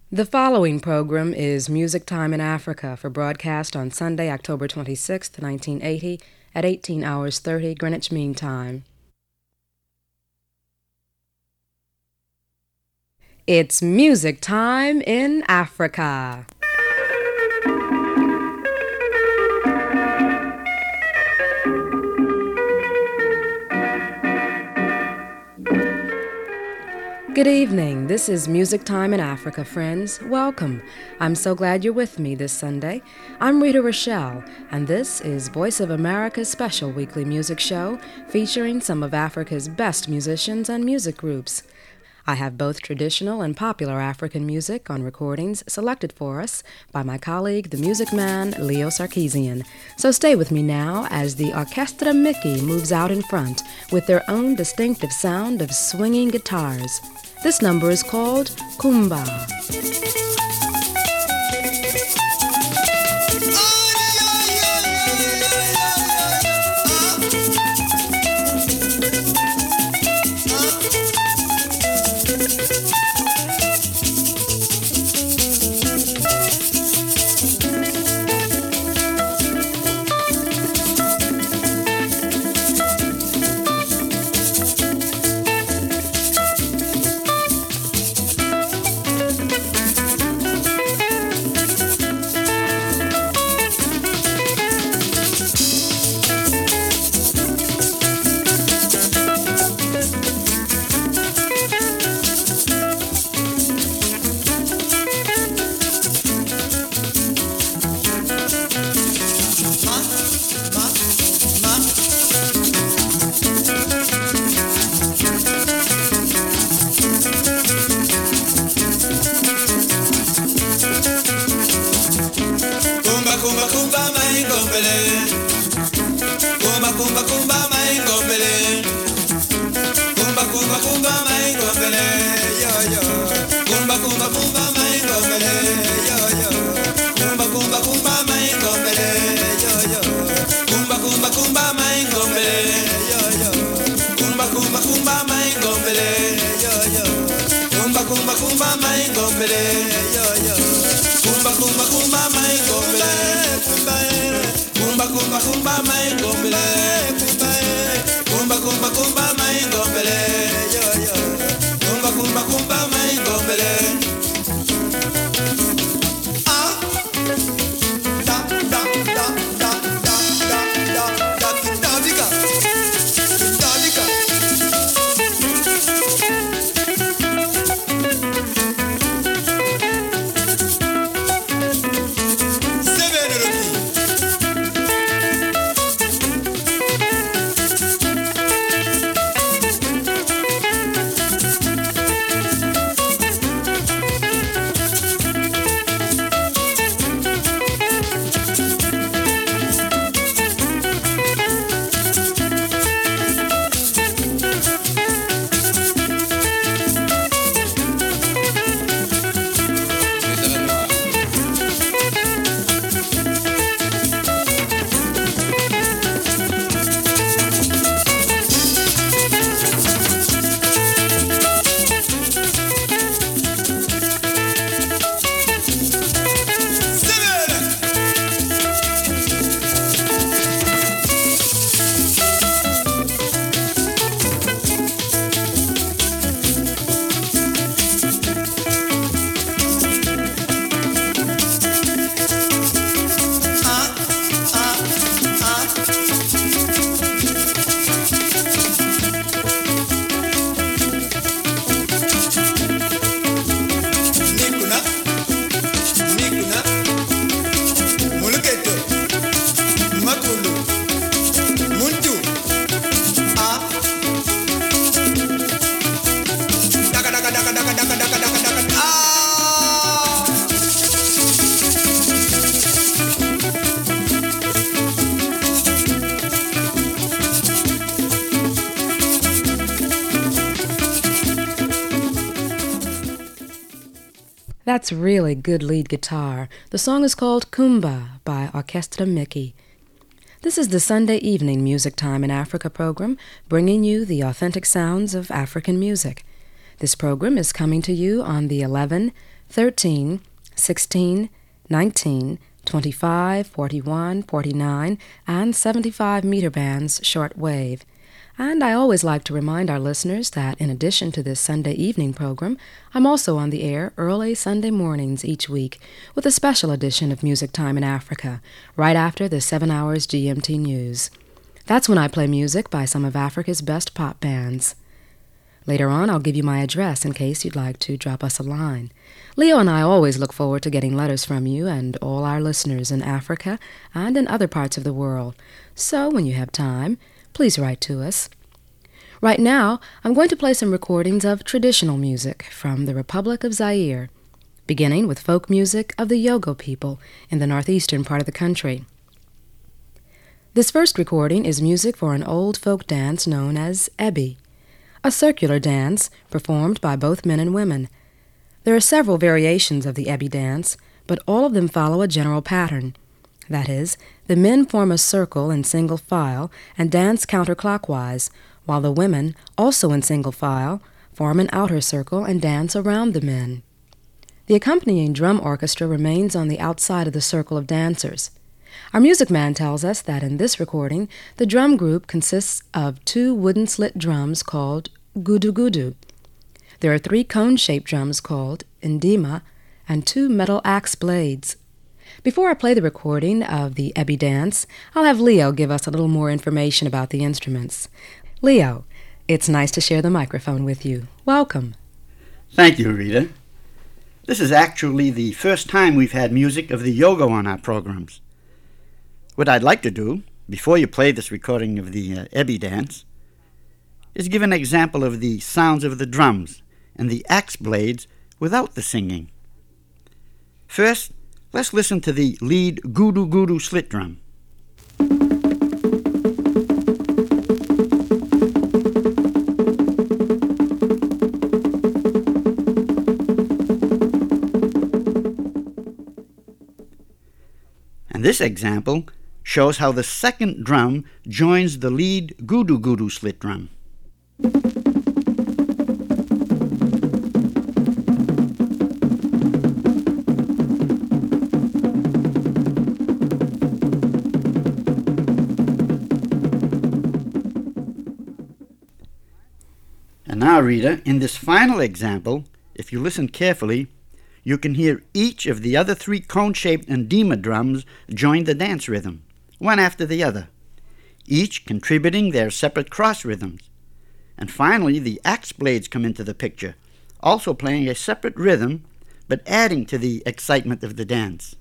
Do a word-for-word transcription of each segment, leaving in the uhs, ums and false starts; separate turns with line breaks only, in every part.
The following program is Music Time in Africa for broadcast on Sunday, October twenty-sixth, nineteen eighty, at eighteen hours thirty Greenwich Mean Time. It's Music Time in Africa. Good evening. This is Music Time in Africa, friends. Welcome. I'm so glad you're with me this Sunday. I'm Rita Rochelle, and this is Voice of America's special weekly music show featuring some of Africa's best musicians and music groups. I have both traditional and popular African music on recordings selected for us by my colleague, the music man, Leo Sarkeesian. So stay with me now as the Orchestra Mickey moves out in front with their own distinctive sound of swinging guitars. This number is called Kumba. That's really good lead guitar. The song is called Kumba by Orchestra Mickey. This is the Sunday evening Music Time in Africa program, bringing you the authentic sounds of African music. This program is coming to you on the eleven, thirteen, sixteen, nineteen, twenty-five, forty-one, forty-nine, and seventy-five meter bands short wave. And I always like to remind our listeners that in addition to this Sunday evening program, I'm also on the air early Sunday mornings each week with a special edition of Music Time in Africa, right after the seven hours G M T news. That's when I play music by some of Africa's best pop bands. Later on, I'll give you my address in case you'd like to drop us a line. Leo and I always look forward to getting letters from you and all our listeners in Africa and in other parts of the world. So when you have time, please write to us. Right now, I'm going to play some recordings of traditional music from the Republic of Zaire, beginning with folk music of the Yogo people in the northeastern part of the country. This first recording is music for an old folk dance known as Ebi, a circular dance performed by both men and women. There are several variations of the Ebi dance, but all of them follow a general pattern. That is, the men form a circle in single file and dance counterclockwise, while the women, also in single file, form an outer circle and dance around the men. The accompanying drum orchestra remains on the outside of the circle of dancers. Our music man tells us that in this recording, the drum group consists of two wooden slit drums called gudu-gudu. There are three cone-shaped drums called ndima and two metal axe blades. Before I play the recording of the Ebi dance, I'll have Leo give us a little more information about the instruments. Leo, it's nice to share the microphone with you. Welcome.
Thank you, Rita. This is actually the first time we've had music of the Yogo on our programs. What I'd like to do, before you play this recording of the uh, Ebi dance, is give an example of the sounds of the drums and the axe blades without the singing. First, let's listen to the lead gudu-gudu slit drum. And this example shows how the second drum joins the lead gudu-gudu slit drum. And now, Rita, in this final example, if you listen carefully, you can hear each of the other three cone-shaped ndima drums join the dance rhythm, one after the other, each contributing their separate cross rhythms. And finally, the axe blades come into the picture, also playing a separate rhythm, but adding to the excitement of the dance.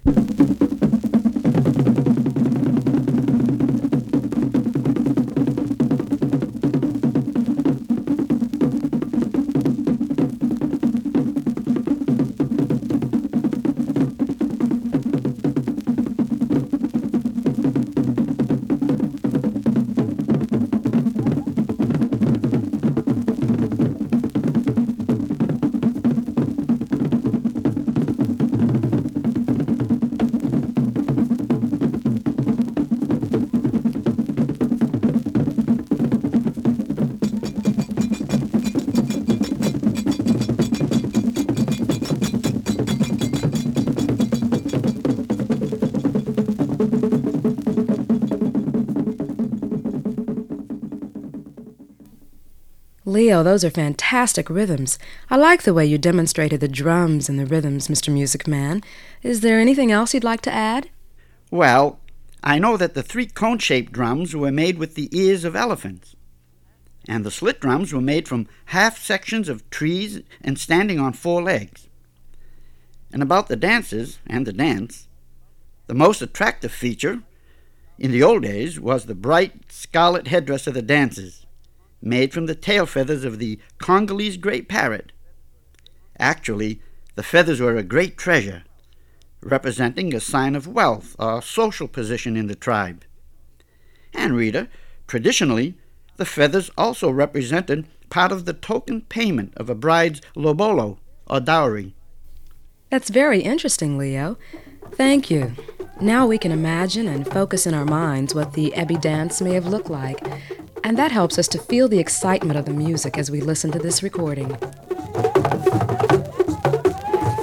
Leo, those are fantastic rhythms. I like the way you demonstrated the drums and the rhythms, Mister Music Man. Is there anything else you'd like to add?
Well, I know that the three cone-shaped drums were made with the ears of elephants, and the slit drums were made from half sections of trees and standing on four legs. And about the dances and the dance, the most attractive feature in the old days was the bright scarlet headdress of the dancers, made from the tail feathers of the Congolese gray parrot. Actually, the feathers were a great treasure, representing a sign of wealth or social position in the tribe. And, Rita, traditionally, the feathers also represented part of the token payment of a bride's lobolo, or dowry.
That's very interesting, Leo. Thank you. Now we can imagine and focus in our minds what the Ebi dance may have looked like, and that helps us to feel the excitement of the music as we listen to this recording.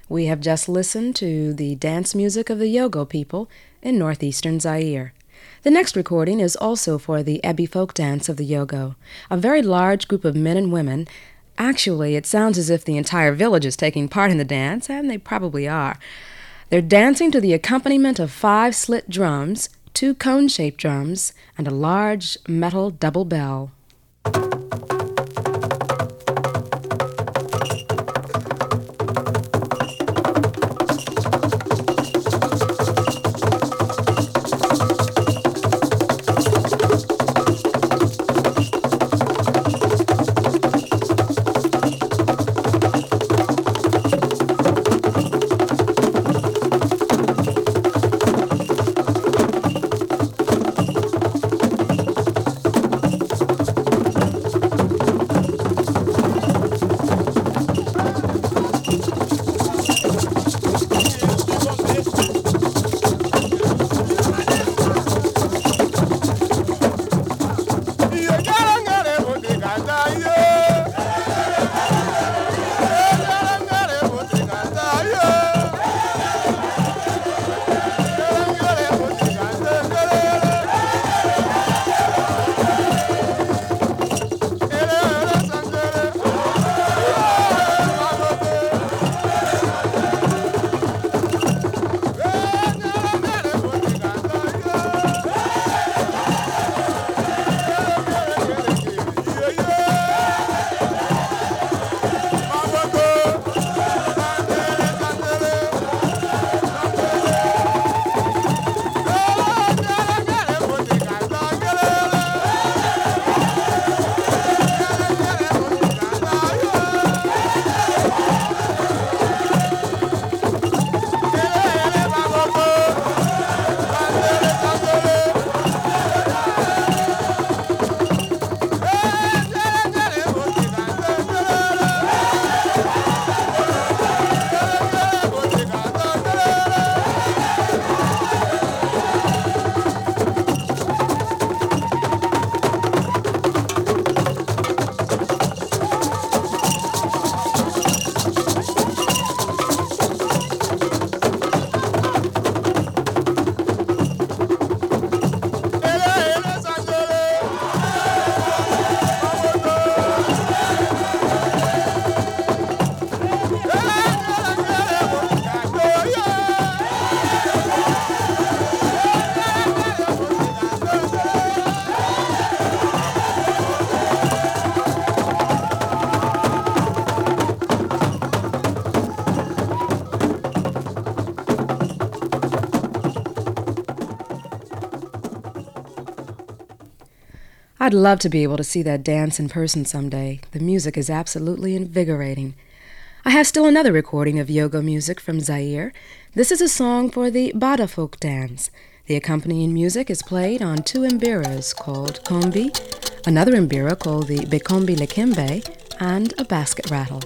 We have just listened to the dance music of the Yogo people in northeastern Zaire. The next recording is also for the Ebi folk dance of the Yogo, a very large group of men and women. Actually, it sounds as if the entire village is taking part in the dance, and they probably are. They're dancing to the accompaniment of five slit drums, two cone-shaped drums, and a large metal double bell. I'd love to be able to see that dance in person someday. The music is absolutely invigorating. I have still another recording of Yogo music from Zaire. This is a song for the Bada folk dance. The accompanying music is played on two mbiras called kombi, another mbira called the bekombi lekembe, and a basket rattle.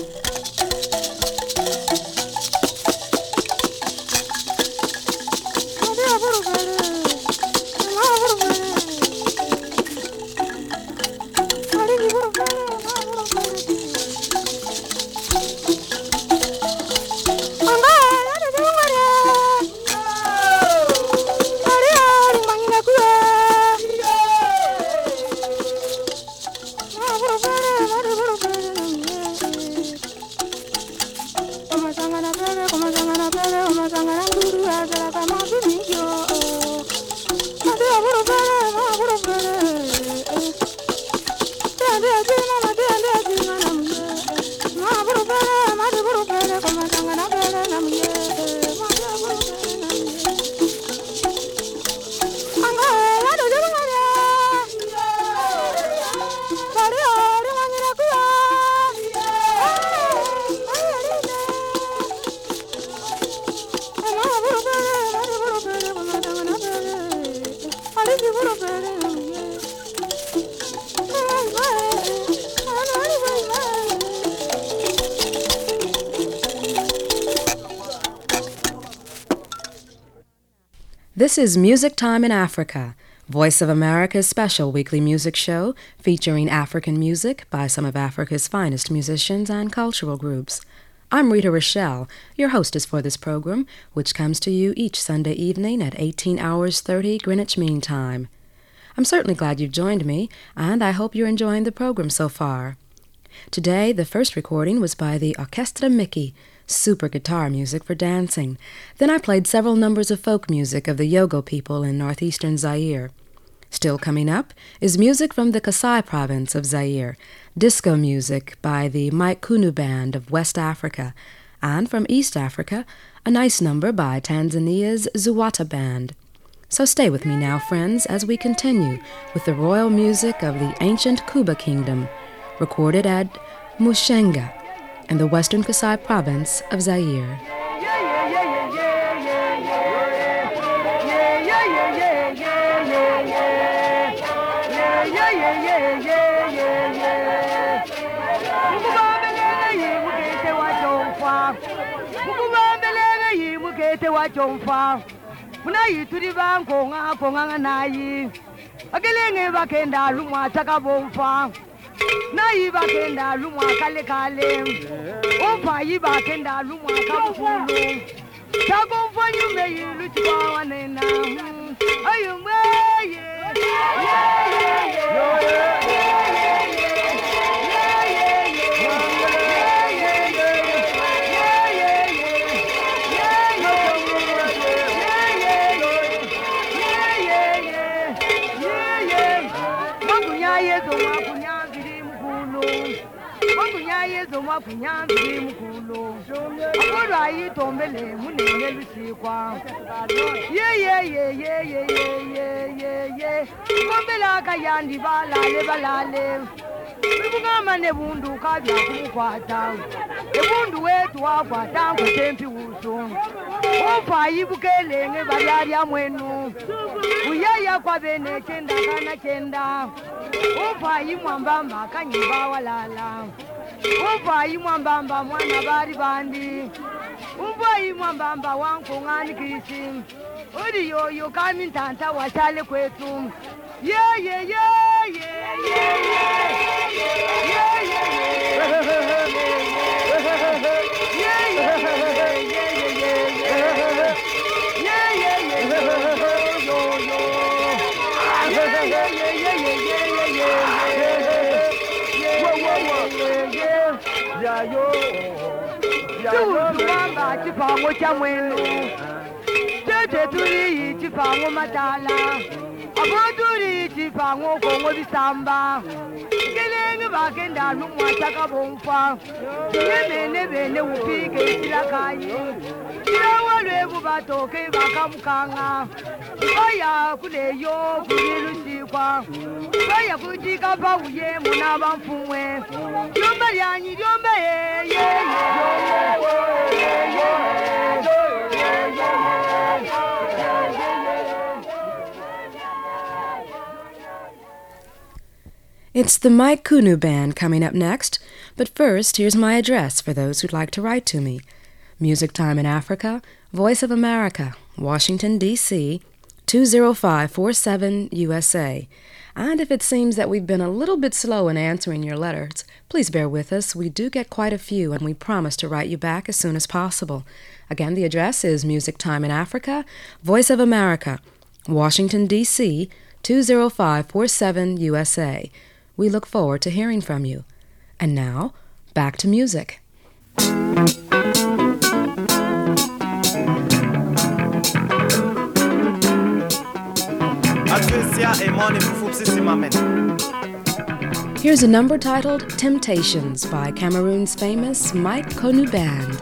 This is Music Time in Africa, Voice of America's special weekly music show featuring African music by some of Africa's finest musicians and cultural groups. I'm Rita Rochelle, your hostess for this program, which comes to you each Sunday evening at eighteen hours thirty Greenwich Mean Time. I'm certainly glad you've joined me, and I hope you're enjoying the program so far. Today, the first recording was by the Orchestra Mickey, super guitar music for dancing. Then I played several numbers of folk music of the Yogo people in northeastern Zaire. Still coming up is music from the Kasai province of Zaire, disco music by the Mike Kunu Band of West Africa, and from East Africa, a nice number by Tanzania's Zuwata Band. So stay with me now, friends, as we continue with the royal music of the ancient Kuba Kingdom, recorded at Mushenga in the western Kasai province of Zaire.
Munayi turi bankonga konga nayi agelenge bakenda lumwa takabomfa nayi bakenda lumwa kale kale omfa yi bakenda lumwa kabukulu takomfa nyume yilu tibawa nena ayumwe Zoma kunyanzi mkulu Akura itombele munene lusikwa Ye ye ye ye ye ye ye ye Kombela kayandi balale balale Ibungama nebundu kabya kumukwata Ebundu wetu wakwata nkutempi usu Ofa ibukele nge babyarya mwenu Uyaya kwa bene kenda kana kenda Ofa imwambamba kanyimba walala Umva imwambamba mwana bari bandi Umva imwambamba wangu ngani kisi Uri yoyo kami ntanta wachale kwetu Yeah yeah yeah yeah yeah yeah Tuwamba chipango cha mwenu Tete turi chipango matala Aboduri chipango kongo bisamba Kelenge bakenda lumwa takabomfa Yemene bene upike silakayi Kilawa lwebu batoke bakamukanga Baya kuleyo kulilusikwa Baya kutika pauye munaba mfumwe Lyomba lyanyi lyomba ye ye
It's the Mike Kunu Band coming up next, but first, here's my address for those who'd like to write to me. Music Time in Africa, Voice of America, Washington, D C, two oh five four seven U S A. And if it seems that we've been a little bit slow in answering your letters, please bear with us. We do get quite a few, and we promise to write you back as soon as possible. Again, the address is Music Time in Africa, Voice of America, Washington, D C, two oh five four seven U S A. We look forward to hearing from you. And now, back to music. Here's a number titled Temptations by Cameroon's famous Mike Kunu Band.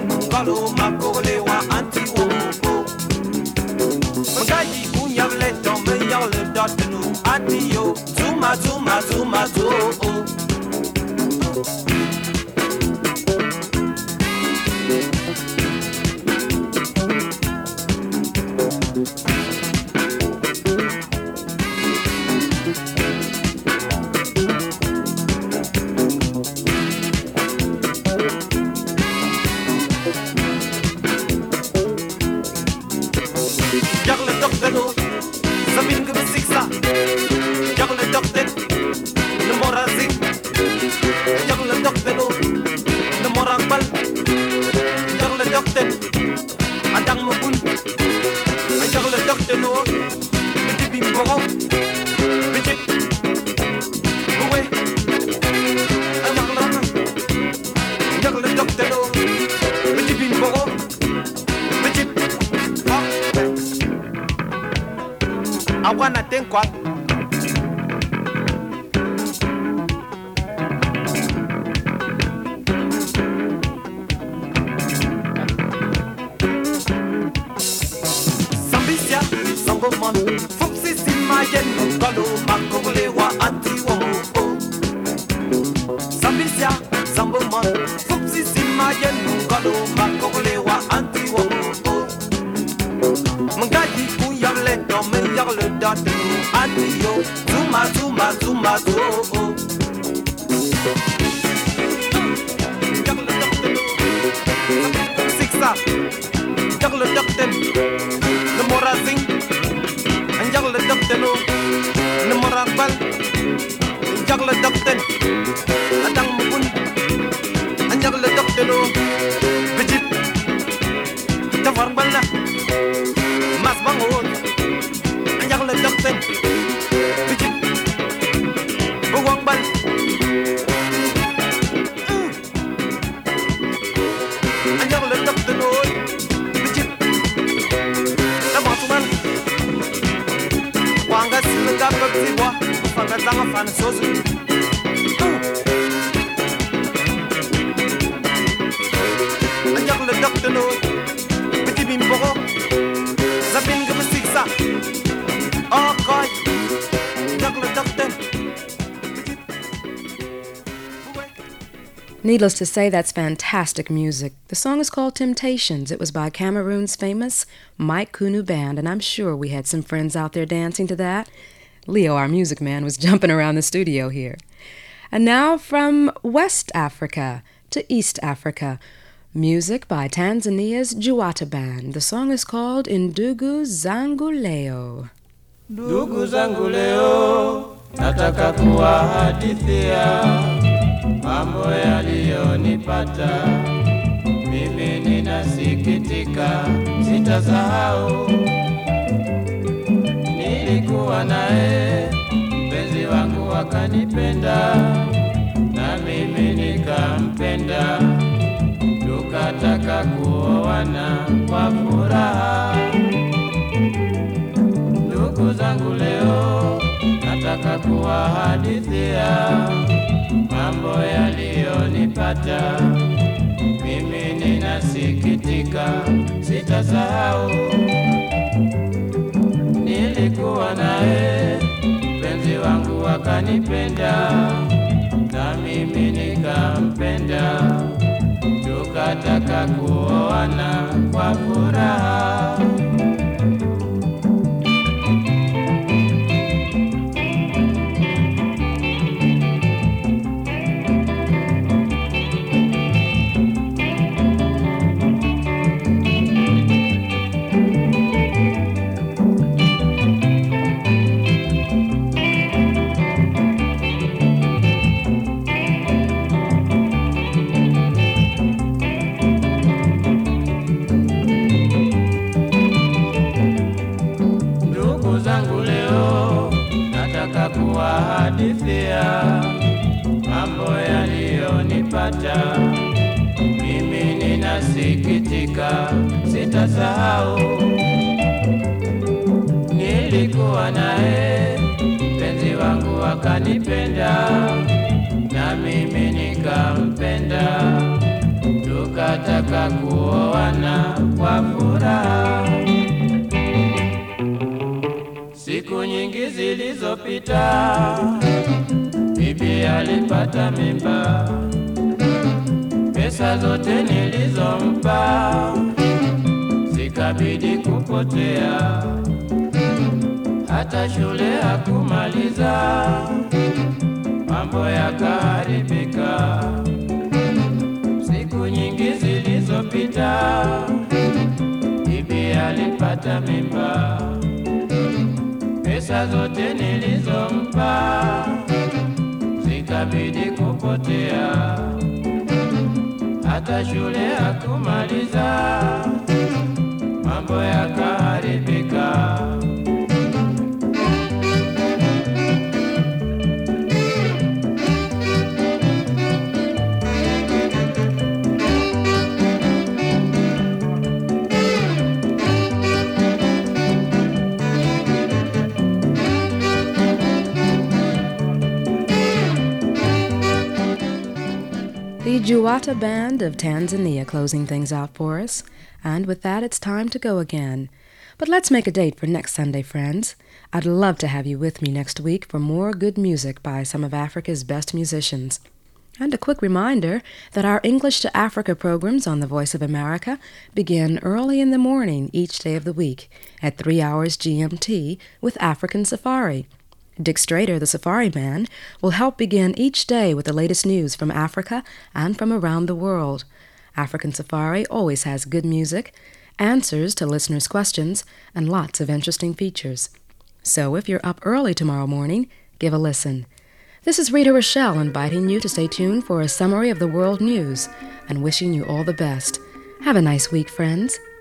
Makole wa anti wo. Magayi kunyavleto. dotenu adio zuma zuma zuma zo. I wanna think what Sambisia, Samboman, Fupsi Simayen, Galo, Makole, wa anti womo. Sambisia, Samboman, Fupsi Simayen, Galo, Makole, wa anti womo. Mungadi kuyale, domen yagle datu, adio, zuma, zuma, zuma, zo. Sixa, jagle dakten, the morazing, and jagle dakteno, the morabal, jagle dakten, and dang mukun, and jagle dakteno, Vijit, the Varbana, Mas Bangon, and jagle dakten, Vijit, Buwangbal. Ziwa, fanga zanga fana sozu. Anjak le doctor no, biti bimbo, zabin gama siksa. Oh God, anjak le doctor.
Needless to say, that's fantastic music. The song is called Temptations. It was by Cameroon's famous Mike Kunu Band, and I'm sure we had some friends out there dancing to that. Leo, our music man, was jumping around the studio here. And now from West Africa to East Africa, music by Tanzania's Juwata Band. The song is called Ndugu Zangu Leo.
Ndugu zangu leo, nataka kuwahadithia mambo yaliyonipata. Mimi ninasikitika, sitasahau. Nilikuwa naye, mpenzi wangu akanipenda, na mimi nikampenda. Tukataka kuoana kwa furaha. Ndugu zangu leo, nataka kuwahadithia mambo yaliyonipata. Mimi ninasikitika, sitasahau. Nilikuwa naye, mpenzi wangu akanipenda, na mimi nikampenda. Tukataka kuoana kwa furaha. Kuwahadithia mambo yaliyonipata. Mimi ninasikitika, sitasahau. Nilikuwa naye, mpenzi wangu akanipenda, na mimi nikampenda. Tukataka kuoana kwa furaha. Siku Siku nyingi zilizopita, bibi alipata mimba. Pesa zote nilizompa zikabidi kupotea, hata shule hakumaliza, mambo yakaharibika. Siku nyingi zilizopita, bibi alipata mimba. Pesa zote nilizompa zikabidi kupotea, hata shule hakumaliza, mambo yakaharibika.
The Juwata Band of Tanzania closing things out for us. And with that, it's time to go again. But let's make a date for next Sunday, friends. I'd love to have you with me next week for more good music by some of Africa's best musicians. And a quick reminder that our English to Africa programs on the Voice of America begin early in the morning each day of the week at three hours G M T with African Safari. Dick Strader, the Safari Man, will help begin each day with the latest news from Africa and from around the world. African Safari always has good music, answers to listeners' questions, and lots of interesting features. So if you're up early tomorrow morning, give a listen. This is Rita Rochelle inviting you to stay tuned for a summary of the world news and wishing you all the best. Have a nice week, friends.